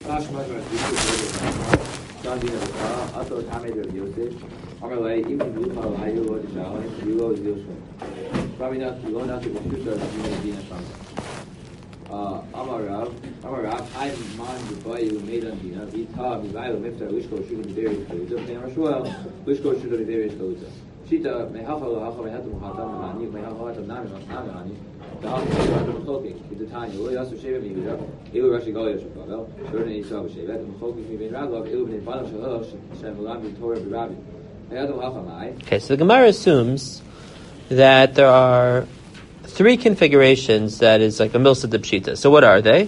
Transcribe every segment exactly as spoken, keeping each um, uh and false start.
Uh, Amarav, Amarav, I man the boy who made on Dina, Vita, Mivail, Mifta, Wishko, Shooting various codes, and Rashwell, Wishko, Shooting various codes. Shita, Mehafa, Hafa, Mehatum, Hatam, Hani, Mehatam, Nami, the house of cooking, the time, you also shave me, it will actually go to Chicago, certainly so shave it, and focus me in Raglov, it will be in Bala Shah, Shamulam, Torah, Rabbi. Okay, so the Gemara assumes that there are three configurations that is like a milsa de pshita. So what are they?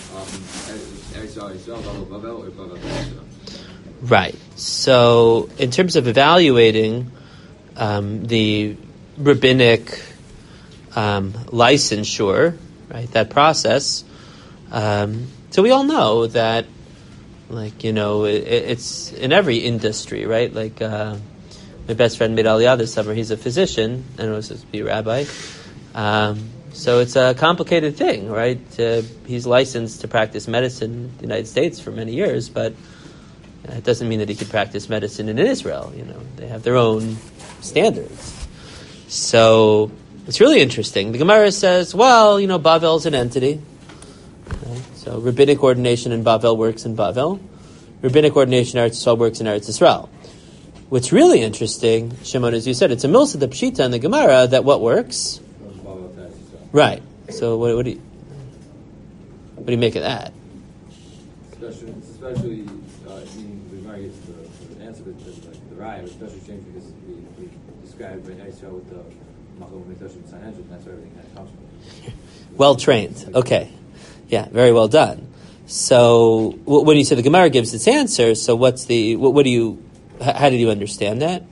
Right. So in terms of evaluating um, the rabbinic um, licensure, right, that process, um, so we all know that, like, you know, it, it's in every industry, right? Like uh, my best friend made Aliyah this summer. He's a physician and was supposed to be a rabbi. Um, so it's a complicated thing, right? Uh, he's licensed to practice medicine in the United States for many years, but it doesn't mean that he could practice medicine in Israel. You know, they have their own standards. So it's really interesting. The Gemara says, well, you know, Bavel is an entity. Right? So rabbinic ordination in Bavel works in Bavel. Rabbinic ordination in Eretz Yisrael works in Eretz Yisrael. What's really interesting, Shimon, as you said, it's a milsa de pshita in the Gemara that what works? Right. So what, what do you what do you make of that? Especially, especially uh, meaning the Gemara gets the, the answer, but the, like, the Raya was especially strange because we, we described Bnei Yisrael with the Machloek Mikdash and Sanhedrin. That's where everything kind of comes from. Well trained. Okay. Yeah. Very well done. So when you say the Gemara gives its answer, so what's the what, what do you? How did you understand that?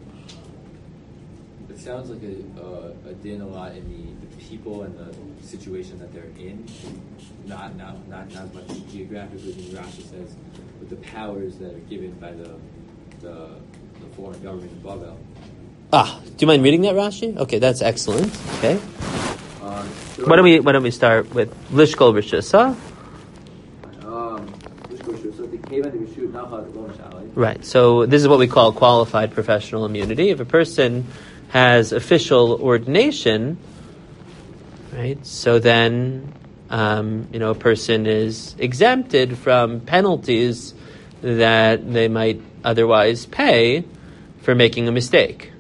It sounds like a, uh, a din a lot in the people and the situation that they're in, not not not not as much geographically. As Rashi says, with the powers that are given by the the, the foreign government in Bavel. Ah, do you mind reading that, Rashi? Okay, that's excellent. Okay. Uh, why don't we why don't we start with Lishkol Rishasa? Right. So this is what we call qualified professional immunity. If a person has official ordination, right, so then um, you know a person is exempted from penalties that they might otherwise pay for making a mistake.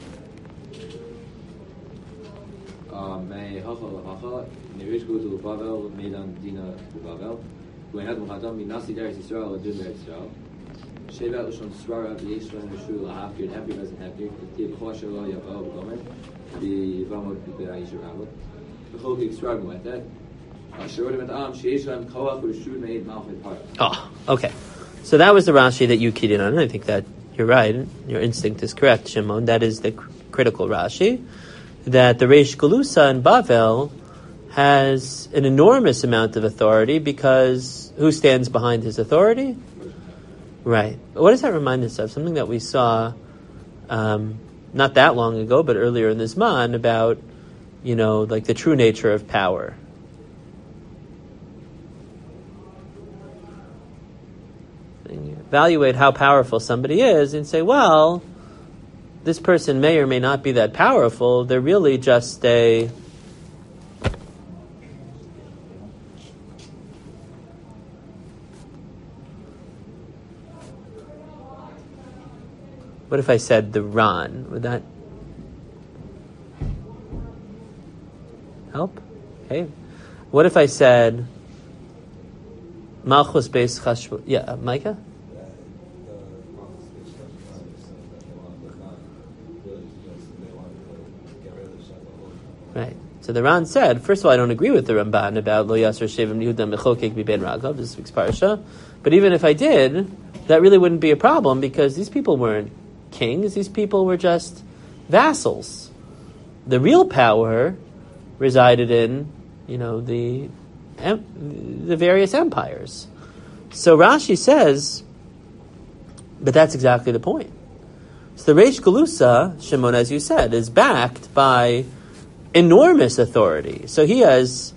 Oh, okay. So that was the Rashi that you keyed in on. I think that you're right. Your instinct is correct, Shimon. That is the cr- critical Rashi. That the Reish Galusa in Bavel has an enormous amount of authority because who stands behind his authority? Right. What does that remind us of? Something that we saw um, not that long ago, but earlier in this man about, you know, like the true nature of power. Evaluate how powerful somebody is and say, well, this person may or may not be that powerful. They're really just a... What if I said the Ran? Would that help? Okay. What if I said Malchus Beis Chashvu? Yeah, uh, Micah? Right. So the Ran said, first of all, I don't agree with the Ramban about Lo Yasser Shevim Yehuda Mechokek Biben Ragav, this week's parsha. But even if I did, that really wouldn't be a problem because these people weren't kings. These people were just vassals. The real power resided in, you know, the the various empires. So Rashi says, but that's exactly the point. So the Reish Galusa, Shimon, as you said, is backed by enormous authority. So he has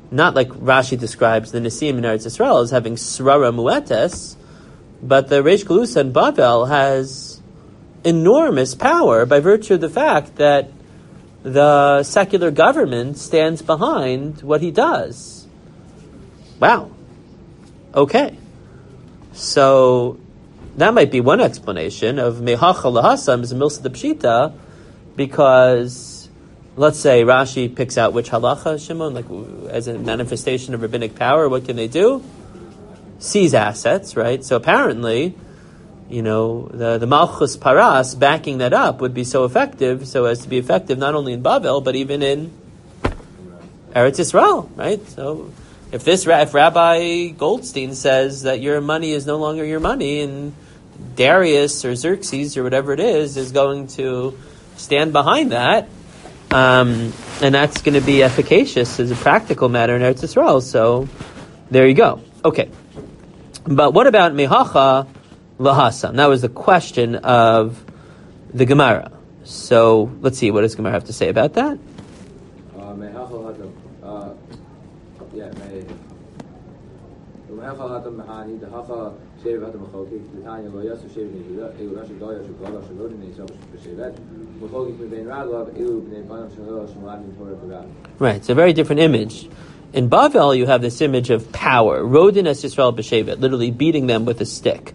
not like Rashi describes the Nisim in Eretz Yisrael as having Srara Muetes, but the Reish Galusa in Bavel has enormous power by virtue of the fact that the secular government stands behind what he does. Wow. Okay. So that might be one explanation of Mehacha Lahasam is a Milsa de Pshita, because let's say Rashi picks out which halacha, Shimon, like as a manifestation of rabbinic power, what can they do? Seize assets, right? So apparently, you know, the, the Malchus Paras backing that up would be so effective, so as to be effective not only in Bavel, but even in Eretz Yisrael, right? So if this, if Rabbi Goldstein says that your money is no longer your money, and Darius or Xerxes or whatever it is, is going to stand behind that, um, and that's going to be efficacious as a practical matter in Eretz Yisrael. So there you go. Okay. But what about Mehacha Lahasam? That was the question of the Gemara. So let's see, what does Gemara have to say about that? Uh, Mehacha Lahasam. Uh, yeah, Mehacha Lahasam Mahani, the Hacha Shev Hatam Machokik, the Tanya Loyas, Shev Nehuda, Elu Rashi Goya, Shugala, Shalodin, Neshav, Shevet, Machokik, Mebein Raglav, Elu, Bnei Panam, Shalala, Shmadim, Torah, Pagad. Right, it's a very different image. In Bavel, you have this image of power. Rodin es Yisrael b'shevet, literally beating them with a stick.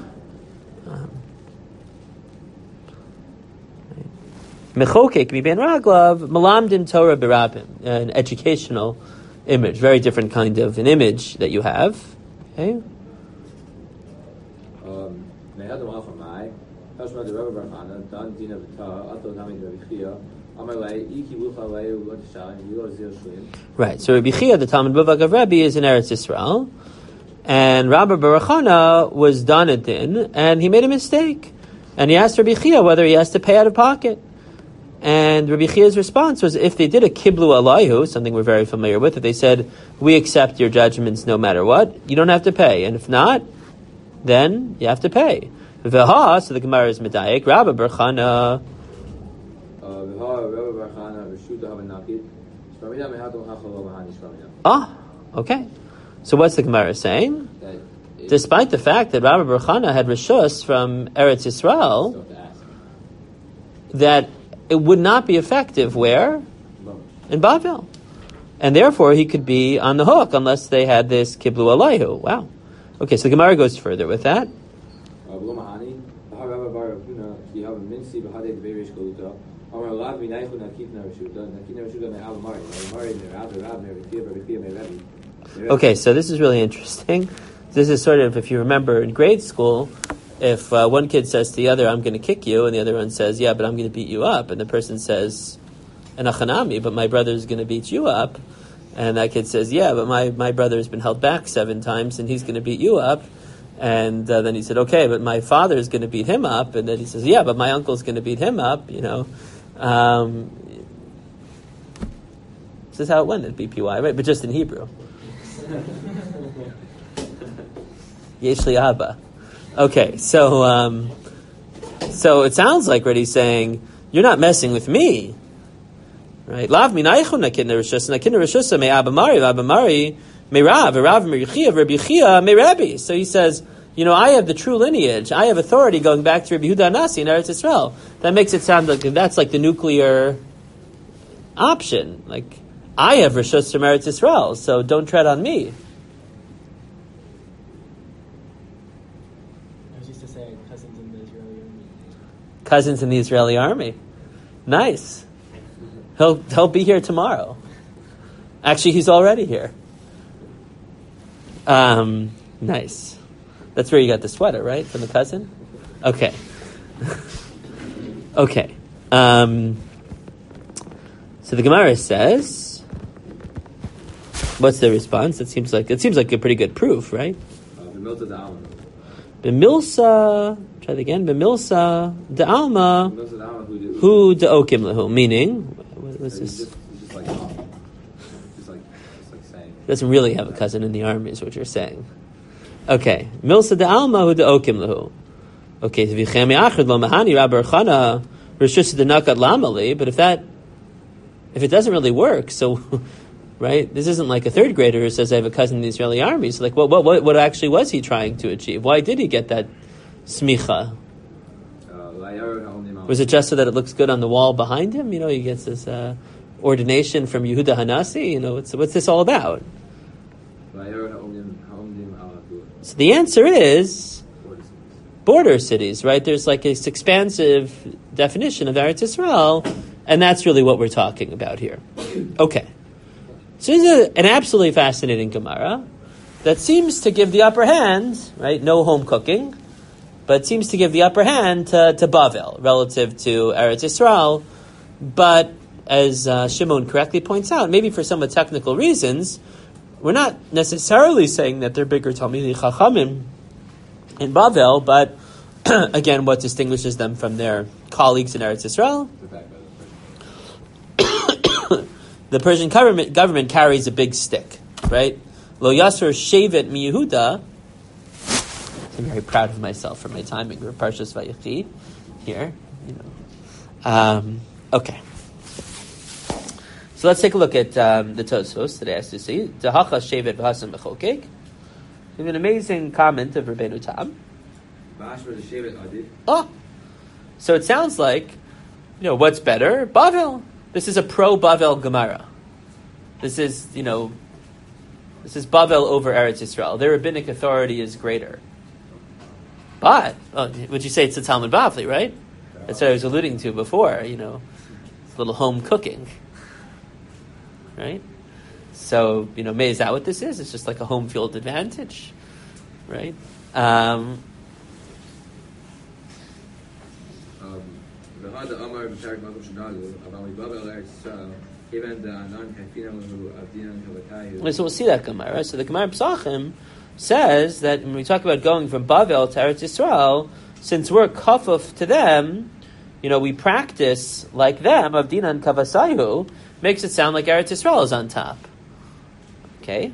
Mechokek miben raglav, malamdim Torah b'rabim. An educational image, very different kind of an image that you have. Okay. Right, so Rabbi Chia, the Talmud Bavak of Rabbi, is in Eretz Yisrael, and Rabbi Baruch Hana was done at din, and he made a mistake, and he asked Rabbi Chia whether he has to pay out of pocket, and Rabbi Chia's response was, if they did a kiblu alayhu, something we're very familiar with, if they said, we accept your judgments no matter what, you don't have to pay, and if not, then you have to pay. V'ha, so the Gemara is medayek, Rabbi Baruch Hana. Ah, okay. So what's the Gemara saying? Despite the fact that Rabbi Baruch Hana had rishus from Eretz Yisrael, that it would not be effective where? In Bavel. And therefore he could be on the hook unless they had this kiblu alayhu. Wow. Okay, so the Gemara goes further with that. Okay, so this is really interesting. This is sort of, if you remember in grade school, if uh, one kid says to the other, I'm going to kick you, and the other one says, yeah, but I'm going to beat you up, and the person says, Enachanami, but my brother's going to beat you up, and that kid says, yeah, but my, my brother's been held back seven times, and he's going to beat you up, and uh, then he said, okay, but my father's going to beat him up, and then he says, yeah, but my uncle's going to beat him up, you know. Um, this is how it went at B P Y, right? But just in Hebrew. Yesh li Abba. Okay, so um, so it sounds like Reddy's saying, you're not messing with me, right? Lav minaychu nakin rishus nakin rishus me abamari abamari me rav rav me Yechia Rabbi Yechia me Rabbi. So he says, you know, I have the true lineage. I have authority going back to Rabbi Yehuda Nasi in Eretz Yisrael. That makes it sound like that's like the nuclear option. Like, I have rishus from Eretz Yisrael, so don't tread on me. Cousins in the Israeli army. Nice. He'll he'll be here tomorrow. Actually, he's already here. Um, nice. That's where you got the sweater, right? From the cousin? Okay. okay. Um, so the Gemara says, what's the response? It seems like it seems like a pretty good proof, right? B'milsa, try it again. B'milsa de'alma hu de'okim lehu. Meaning, what was this? Just, just like, just like, just like saying. Doesn't really have a cousin in the army, is what you're saying. Okay, milsa de'alma hu de'okim lehu. Okay, v'chemi achad lo mahani Rabbi Chana rishus de'nakat lamali. But if that, if it doesn't really work, so right? This isn't like a third grader who says, I have a cousin in the Israeli army. So like, what, what, what, what actually was he trying to achieve? Why did he get that smicha? Was it just so that it looks good on the wall behind him? You know, he gets this uh, ordination from Yehuda Hanasi. You know, what's, what's this all about? So the answer is border cities, right? There's like this expansive definition of Eretz Yisrael, and that's really what we're talking about here. Okay. So this is an absolutely fascinating Gemara that seems to give the upper hand, right? No home cooking, but seems to give the upper hand to, to Bavel relative to Eretz Yisrael. But as uh, Shimon correctly points out, maybe for somewhat technical reasons, we're not necessarily saying that they're bigger Talmidei Chachamim in Bavel, but again, what distinguishes them from their colleagues in Eretz Yisrael? The Persian government, government carries a big stick, right? Lo Yasser Shevet Mi Yehuda. I'm very proud of myself for my timing for Parshas Vayechi here. You know, um, okay. So let's take a look at um, the Tosfos that I asked you to see. Dehacha Shevet v'Hasan B'Chokek. We have an amazing comment of Rabbeinu Tam. Oh, so it sounds like, you know, what's better? Bavel. This is a pro-Bavel Gemara. This is, you know, this is Bavel over Eretz Yisrael. Their rabbinic authority is greater. But, oh, would you say it's the Talmud Bavli, right? That's what I was alluding to before, you know. It's a little home cooking. Right? So, you know, May, is that what this is? It's just like a home field advantage. Right? Um... So we'll see that Gemara. So the Gemara Pesachim says that when we talk about going from Bavel to Eretz Yisrael, since we're kafuf to them, you know, we practice like them, Avdinan Kavasayu, makes it sound like Eretz Yisrael is on top. Okay?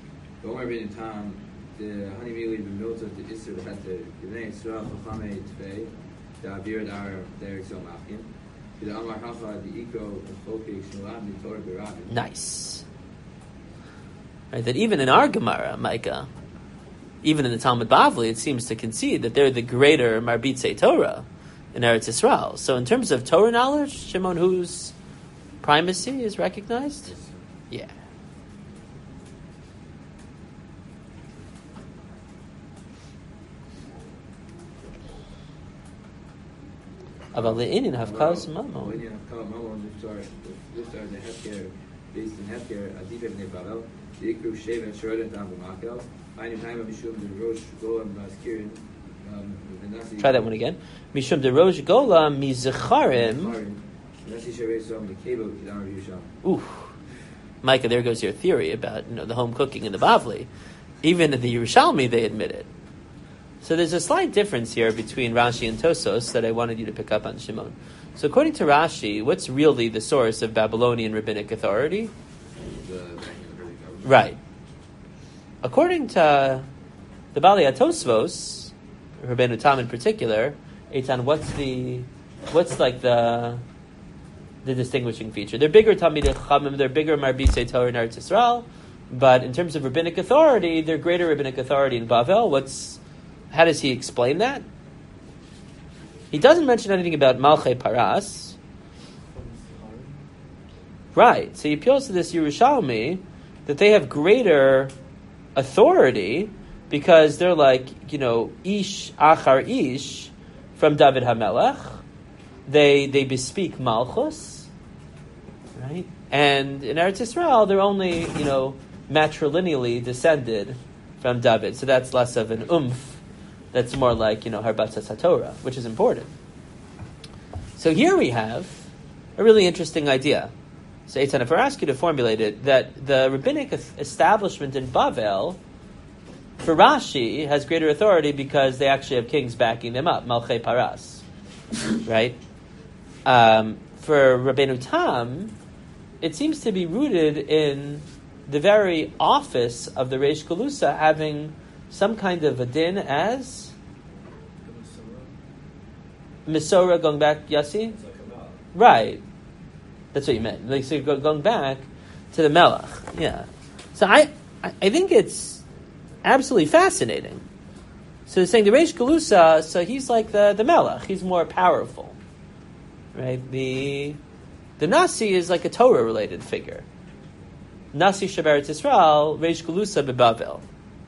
Nice. Right, that even in our Gemara, Micah, even in the Talmud Bavli, it seems to concede that they're the greater Marbitze Torah in Eretz Yisrael. So in terms of Torah knowledge, Shimon, whose primacy is recognized? Yeah. Aval le'inin hafkas mamon. Le'inin hafkas mamon. This are the hefker based in hefker adibet nebavel. The ikru shevet shrodet dam b'makel. Ainu time mishum de rosh golam baskirin. Try that one again. Mishum de rosh golam mizecharim. Ooh, Micah, there goes your theory about, you know, the home cooking in the Bavli. Even in the Yerushalmi, they admit it. So there's a slight difference here between Rashi and Tosos that I wanted you to pick up on, Shimon. So according to Rashi, what's really the source of Babylonian rabbinic authority? The, right. According to the Bali Tosfos, Rabbeinu Tam in particular, Eitan, what's the, what's like the, the distinguishing feature? They're bigger Talmidei Chachamim, they're bigger Marbitze Torah in Eretz Yisrael, but in terms of rabbinic authority, they're greater rabbinic authority in Bavel. What's How does he explain that? He doesn't mention anything about Malchei Paras. Right. So he appeals to this Yerushalmi that they have greater authority because they're like, you know, Ish Achar Ish from David HaMelech. They they bespeak Malchus. Right? And in Eretz Yisrael, they're only, you know, matrilineally descended from David. So that's less of an oomph. That's more like, you know, Harbatzas HaTorah, which is important. So here we have a really interesting idea. So Eitan, if I ask you to formulate it, that the rabbinic establishment in Bavel, for Rashi, has greater authority because they actually have kings backing them up, Malchei Paras, right? Um, for Rabbeinu Tam, it seems to be rooted in the very office of the Reish Galusa having some kind of a din as Misora, going back, Yassi? Right. That's what you meant. Like, so going back, to the Melech. Yeah. So I, I think it's absolutely fascinating. So they're saying the Reish Galusa, so he's like the, the Melech. He's more powerful. Right? The the Nasi is like a Torah-related figure. Nasi Sheberetz Yisrael, Reish Galusa beBavel.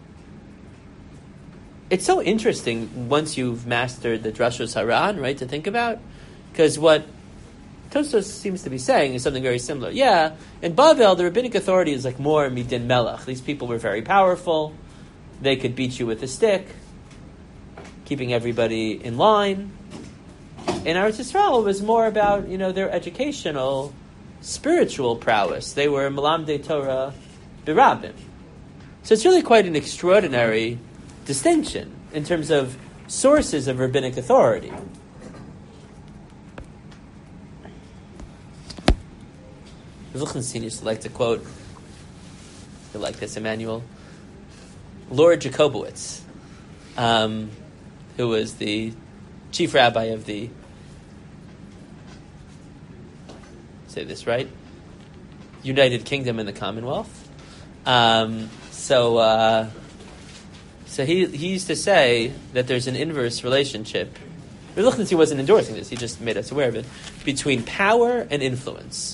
It's so interesting once you've mastered the Drashos Haran, right, to think about. Because what Tosfos seems to be saying is something very similar. Yeah, in Bavel, the rabbinic authority is like more midin melech. These people were very powerful. They could beat you with a stick, keeping everybody in line. In Eretz Yisrael, it was more about, you know, their educational, spiritual prowess. They were Melamdei Torah B'Rabim. So it's really quite an extraordinary distinction in terms of sources of rabbinic authority. Lichtenstein used to like to quote, you like this, Emmanuel, Lord Jacobowitz, um, who was the chief rabbi of the, say this right, United Kingdom and the Commonwealth. Um, so, uh, so he he used to say that there's an inverse relationship. Lichtenstein wasn't endorsing this; he just made us aware of it, between power and influence.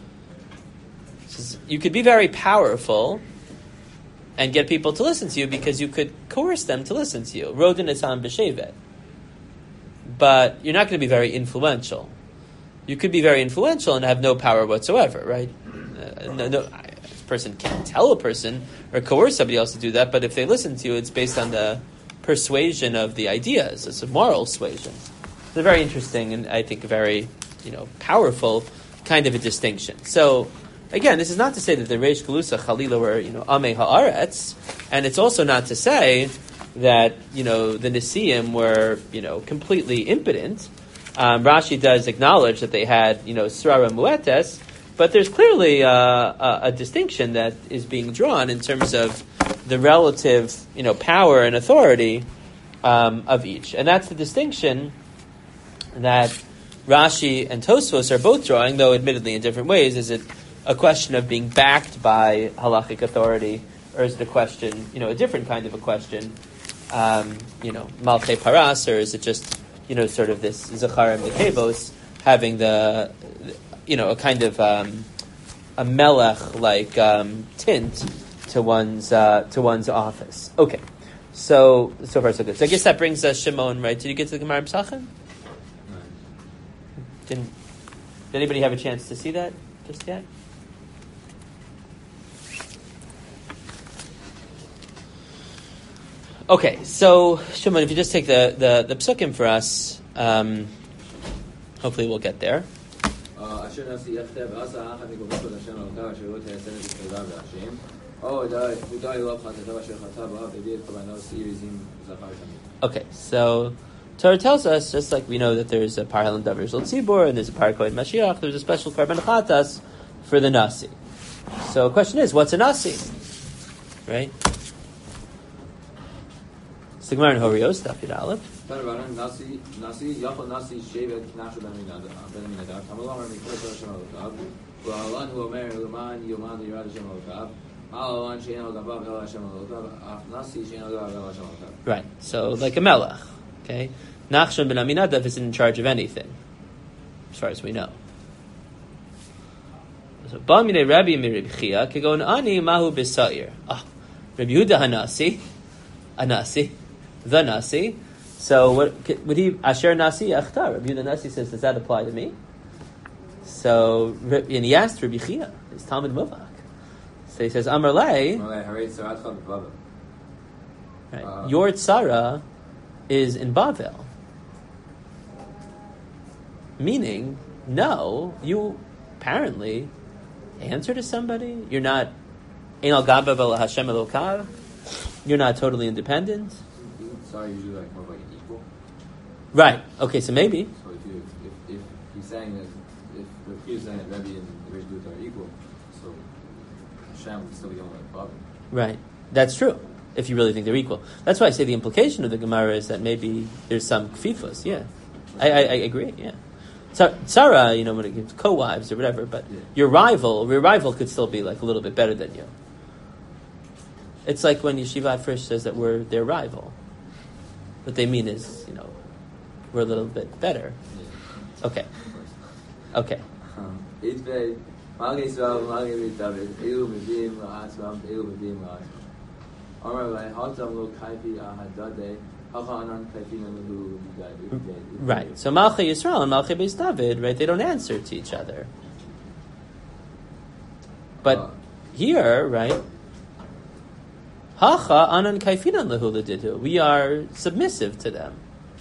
You could be very powerful and get people to listen to you because you could coerce them to listen to you. Rodin is on B'Shevet. But you're not going to be very influential. You could be very influential and have no power whatsoever, right? Uh, no, no, a person can't tell a person or coerce somebody else to do that, but if they listen to you, it's based on the persuasion of the ideas. It's a moral suasion. It's a very interesting and I think a very, you know, powerful kind of a distinction. So, again, this is not to say that the Reish Galusa Chalila were, you know, Amei Haaretz, and it's also not to say that, you know, the Nesiim were, you know, completely impotent. Um, Rashi does acknowledge that they had, you know, Srara Muetes, but there's clearly uh, a, a distinction that is being drawn in terms of the relative, you know, power and authority um, of each. And that's the distinction that Rashi and Tosfos are both drawing, though admittedly in different ways. Is it a question of being backed by halachic authority, or is it a question, you know, a different kind of a question, um, you know, Malchei Paras, or is it just, you know, sort of this Zacharim Nekevos having the, you know, a kind of um, a melech-like um, tint to one's uh, to one's office. Okay, so so far so good. So I guess that brings us Shimon, right? Did you get to the Gemara Pesachim? Didn't? Did anybody have a chance to see that just yet? Okay, so Shimon, if you just take the the, the psukim for us, um, hopefully we'll get there. Okay, so Torah tells us, just like we know that there's a Par Helen Davar Shel Tzibur and there's a Par Kohen Mashiach, there's a special Karban Chatas for the Nasi. So the question is, what's a Nasi? Right? It's the Gemara in Horios, Daf Yud Aleph. Nasi, Nasi, Yachol Nasi, Shevet, Knashu Ben Aminadav, Tamalom Rami Kodesh Hashem Elokav, V'Alan Hu Omer, Luman, Yoman, Yerad Hashem Elokav, Ha'alan Shein Elokav, El Hashem Elokav, Nasi, Shein Elokav, El Hashem Elokav. Right, so like a melech, okay? Nachshon ben Aminadav isn't in charge of anything, as far as we know. So, Ba'amine Rabbi Mirib Chia, Kegon Ani Mahu B'Sa'ir. Ah, Rabbi Yehuda Hanasi, Anasi, the Nasi. So what would he? Asher Nasi Achtar. Rabbi Yehuda Nasi says, does that apply to me? So and he asked Rabbi Chia, his Talmud Muvak. So he says, Amar Lei. Right. Your tzara is in Bavel. Meaning, no, you apparently answer to somebody. You're not Ein al Gaba Vel Hashem Elokav. You're not totally independent. Sorry, usually like more like an equal. Right. Okay. So maybe. So if, you, if, if he's saying that if if he's saying that Rebbe and the Rish Lut are equal, so Hashem would still be going like above him. Right. That's true. If you really think they're equal, that's why I say the implication of the Gemara is that maybe there's some kfifos. Yeah, I, I, I agree. Yeah. Tzara, you know, when it gives co-wives or whatever, but yeah. your rival, your rival could still be like a little bit better than you. It's like when Yeshiva first says that we're their rival. What they mean is, you know, we're a little bit better. Yeah. Okay. Okay. Right. So Malchei Yisrael and Malchei Beis David, right, they don't answer to each other. But here, right, Hacha anan kaifinan lehu l'didu. We are submissive to them.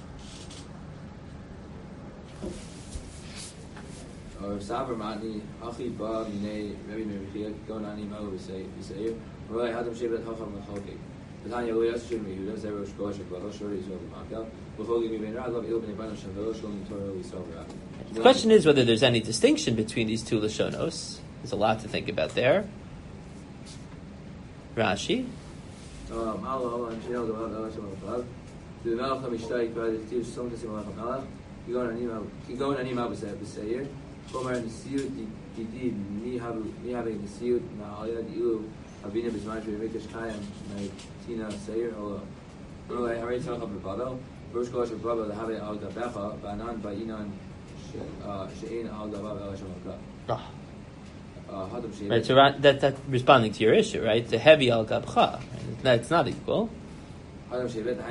Or Sabar Matni, Hachi Ba, Mine, Rebbe Merichia, Gonani Malo, Visair, Roy Hadam Shevet Hacham Machoki. Tanya Loyas Shim Yehuda, Zero Shkosh, Balo Shori, Israel Makal, Buchogi Mibin Ragov, Ilbin Ibana Shavil, Shalom Torah, Yisrael. The question is whether there's any distinction between these two Lashonos. There's a lot to think about there. Rashi. Malo, and Shino, the Elashem, the Malach Mishtaik, by the two songs of Malach Malach, you go on an email, you go on an email with Sayer. Komer Nesiut, Didi, Ni having Nesiut, Na'alya, Ilu, Avina Bismaj, Vikash Kayam, Tina Sayer, or Roy Harry Talk of Babel, Rosh Kosh of Babel, the Habe Al Gabecha, Banan, Bainan, Shein Al Gabab, El Shamaka. Right, so that, that's responding to your issue, right? The heavy Al Gabcha. Right? It's not equal. It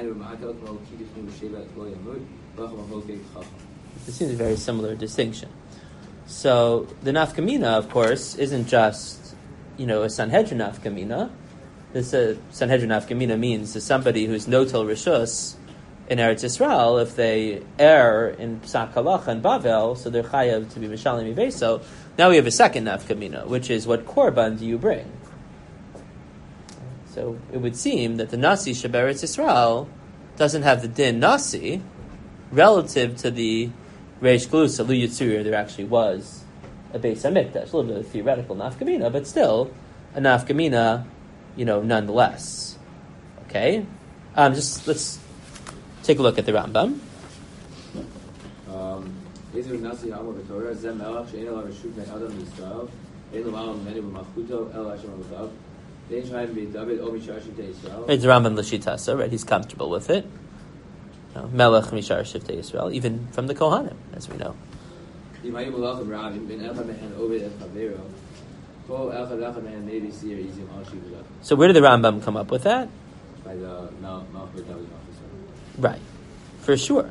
seems a very similar distinction. So the nafkamina, of course, isn't just, you know, a Sanhedrin nafkamina. This uh, Sanhedrin nafkamina means that somebody who's notel rishus in Eretz Yisrael, if they err in Psak Halacha and Bavel, so they're chayav to be mishalim iveso. Now we have a second nafkamina, which is what korban do you bring? So it would seem that the nasi sheberetz Yisrael doesn't have the din nasi relative to the Reish Galusa, Lu Yitzur, there actually was a Beis HaMikdash, a little bit of theoretical nafkamina, but still a nafkamina, you know, nonetheless. Okay? Um, just, let's take a look at the Rambam. Um, It's the Rambam L'Shitasa, right? He's comfortable with it. No, Melech Mishar Shiftei Yisrael, even from the Kohanim, as we know. So where did the Rambam come up with that? By the Malach Beis David. Right, for sure.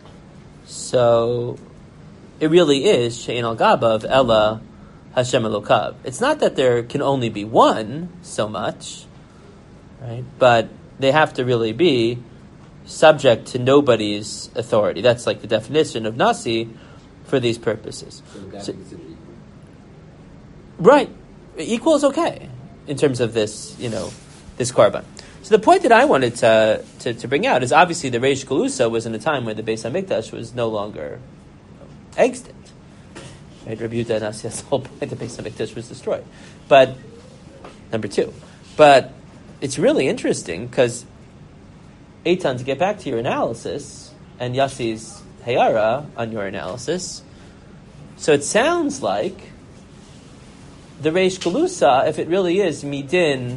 So it really is Shein al Gabav Ella Hashem Elokav. It's not that there can only be one so much, right? But they have to really be subject to nobody's authority. That's like the definition of Nasi for these purposes. So So- equal. right. Equal is okay in terms of this, you know, this korban. So the point that I wanted to, to, to bring out is obviously the Reish Galusa was in a time when the Beis HaMikdash was no longer, you know, extant. Right? Rabbi Yehuda Nasi, that's the whole point, the Beis HaMikdash was destroyed. But, number two. But it's really interesting because, Eitan, to get back to your analysis, and Yassi's Hayara on your analysis, so it sounds like the Reish Galusa, if it really is Midin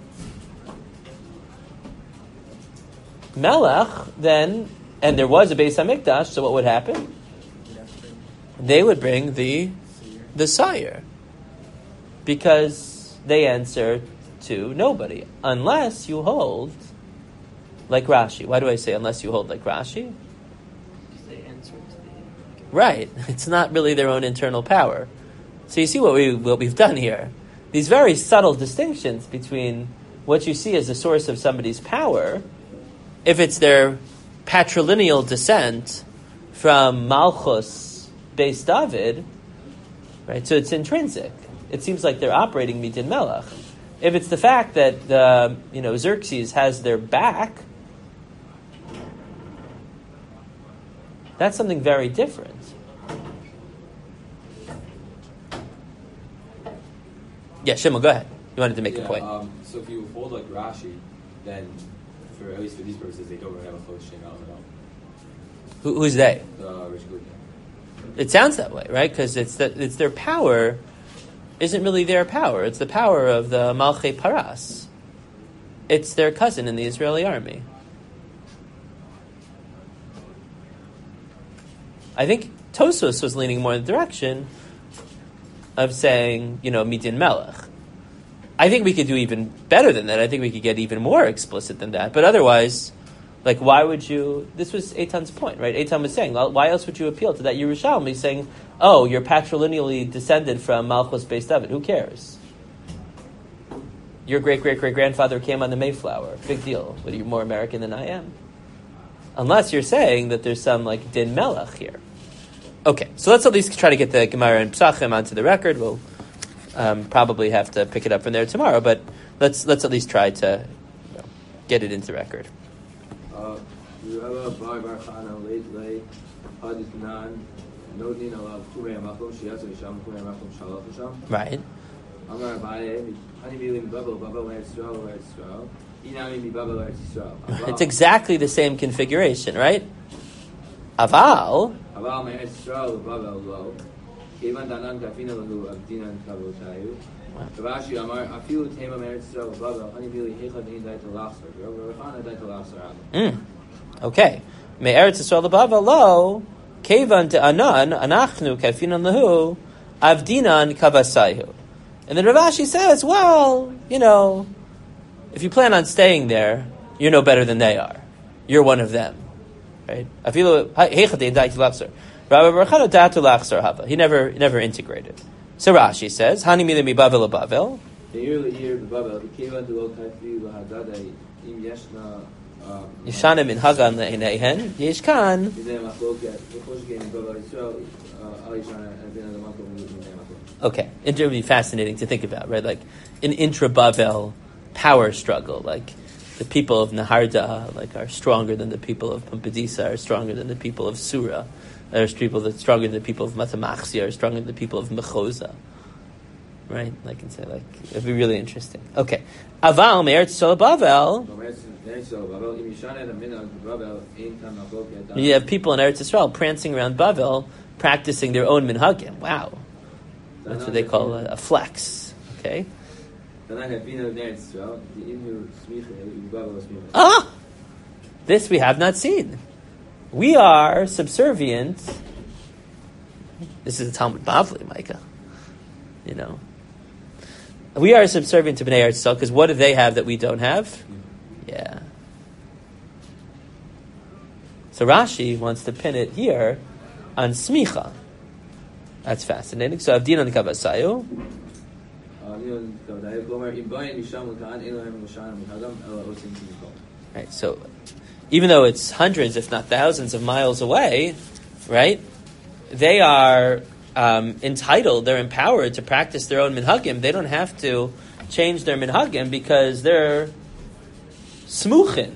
Melech, then, and there was a Beis HaMikdash, so what would happen? They would bring the the sire, because they answer to nobody, unless you hold like Rashi. Why do I say unless you hold like Rashi? Because they answer to the... Right. It's not really their own internal power. So you see what we what we've done here. These very subtle distinctions between what you see as the source of somebody's power, if it's their patrilineal descent from Malchus Beis David, right? So it's intrinsic. It seems like they're operating Midin Melech. If it's the fact that the, you know, Xerxes has their back, that's something very different. Yeah, Shimon, go ahead. You wanted to make yeah, a point. Um, so if you hold like Rashi, then for at least for these purposes, they don't really have a close shame out at all. Who, who's they? The Rish Galusa. It sounds that way, right? Because it's that it's their power isn't really their power. It's the power of the Malchei Paras. It's their cousin in the Israeli army. I think Tosfos was leaning more in the direction of saying, you know, Midin Melech. I think we could do even better than that. I think we could get even more explicit than that. But otherwise, like, why would you... This was Eitan's point, right? Eitan was saying, why else would you appeal to that Yerushalmi saying, oh, you're patrilineally descended from Malchus Beis David. Who cares? Your great-great-great-grandfather came on the Mayflower. Big deal. What, are you more American than I am? Unless you're saying that there's some, like, Din Melech here. Okay, so let's at least try to get the Gemara and Psachim onto the record. We'll um, probably have to pick it up from there tomorrow, but let's let's at least try to you know, get it into the record. Right. It's exactly the same configuration, right? Aval. Mm. Okay. Me'eretz Yisrael leBavel lo kevan de'anan anachnu kafinan lahu avdinan kavasayu. And then Rav Ashi says, well, you know, if you plan on staying there, you're no better than they are. You're one of them. Right? He never never integrated. So Rashi says, Hani mila mi Bavel Bavel. Yishana min Hagan le'enehen Yishkan. Okay, it would be fascinating to think about, right? Like an intra-Bavel power struggle, like the people of Naharda like are stronger than the people of Pumbedisa, are stronger than the people of Surah. There's people that are stronger than the people of Matamachsia, are stronger than the people of Mechoza. Right? Like and say, like it'd be really interesting. Okay. Aval me'eretz Yisrael Bavel. You have people in Eretz Yisrael prancing around Bavel, practicing their own minhagim. Wow. That's what they call a, a flex. Okay. Ah! This we have not seen. We are subservient. This is a Talmud Bavli, Micah. You know. We are subservient to Bnei Eretz Yisrael because what do they have that we don't have? Yeah. So Rashi wants to pin it here on smicha. That's fascinating. So Avdinan Kavasayu. Right, so even though it's hundreds, if not thousands of miles away, right, they are um, entitled, they're empowered to practice their own minhagim. They don't have to change their minhagim because they're smuchin.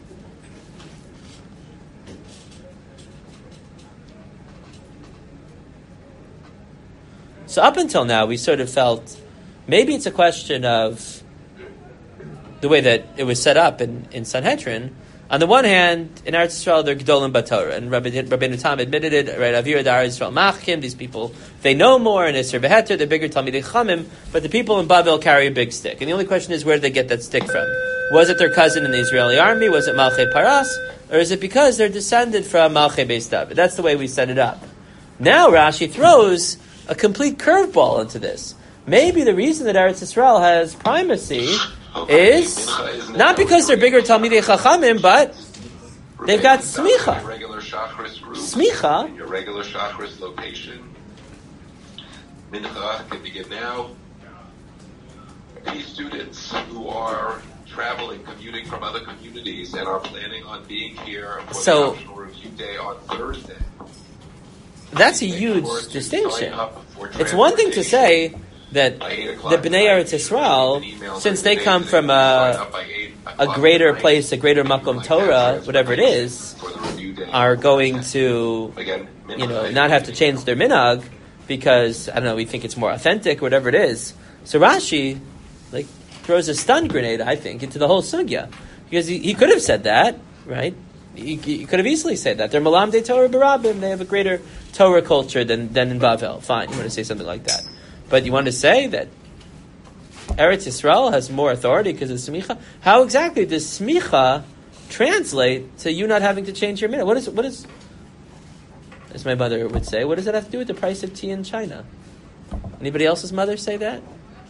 So up until now, we sort of felt maybe it's a question of the way that it was set up in, in Sanhedrin. On the one hand, in Eretz Yisrael, they're Gedolim Batorah, and Rabbi, Rabbeinu Tam admitted it, right? Avir Dar Yisrael Machkim, these people, they know more, and Isser Beheter, they're bigger Talmidei Chamim, but the people in Bavel carry a big stick. And the only question is, where did they get that stick from? Was it their cousin in the Israeli army? Was it Malchei Paras? Or is it because they're descended from Malchei Beis David? That's the way we set it up. Now Rashi throws a complete curveball into this. Maybe the reason that Eretz Yisrael has primacy is not because they're bigger Talmidei Chachamim, but they've got smicha. Smicha. In your regular Shachris location. Mincha can begin now. These students who are traveling, commuting from other communities, and are planning on being here for so, the optional review day on Thursday. That's a huge distinction. It's one thing to say that the Bnei Eretz Yisrael, since they come from a, a greater place, a greater Makom Torah, whatever it is, are going to, you know, not have to change their minhag because, I don't know, we think it's more authentic, whatever it is. So Rashi, like, throws a stun grenade, I think, into the whole sugya. Because he, he could have said that, right? You, you could have easily said that. They're Malamdei Torah Barabim. They have a greater Torah culture than, than in Bavel. Fine, you want to say something like that. But you want to say that Eretz Yisrael has more authority because of smicha? How exactly does smicha translate to you not having to change your minhag? What is, what is, as my mother would say, what does that have to do with the price of tea in China? Anybody else's mother say that?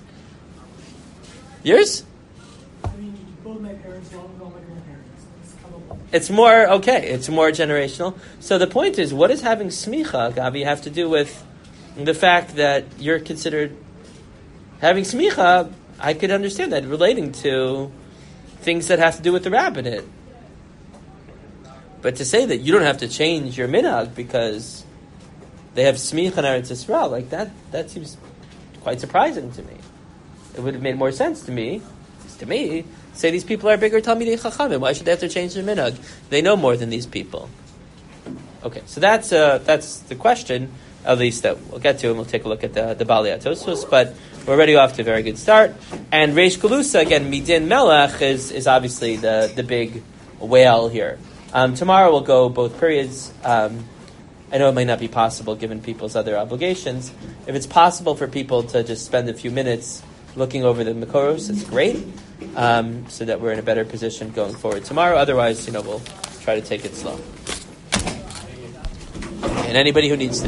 Yours? I mean, both my parents, well, all my grandparents. It's kind of It's more, okay, it's more generational. So the point is, what does having smicha, Gabi, have to do with the fact that you're considered, having smicha, I could understand that, relating to things that have to do with the rabbinate. But to say that you don't have to change your minhag because they have smicha in Eretz Yisrael, like that, that seems quite surprising to me. It would have made more sense to me, to me, say these people are bigger Talmidei Chachamim. Why should they have to change their minhag? They know more than these people. Okay, so that's uh, that's the question, at least that we'll get to, and we'll take a look at the the Balei HaTosfos. But we're already off to a very good start. And Reish Galusa, again, Midin Melech is is obviously the the big whale here. Um, tomorrow we'll go both periods. Um, I know it might not be possible given people's other obligations. If it's possible for people to just spend a few minutes looking over the Makoros, it's great, um, so that we're in a better position going forward tomorrow. Otherwise, you know, we'll try to take it slow. And anybody who needs to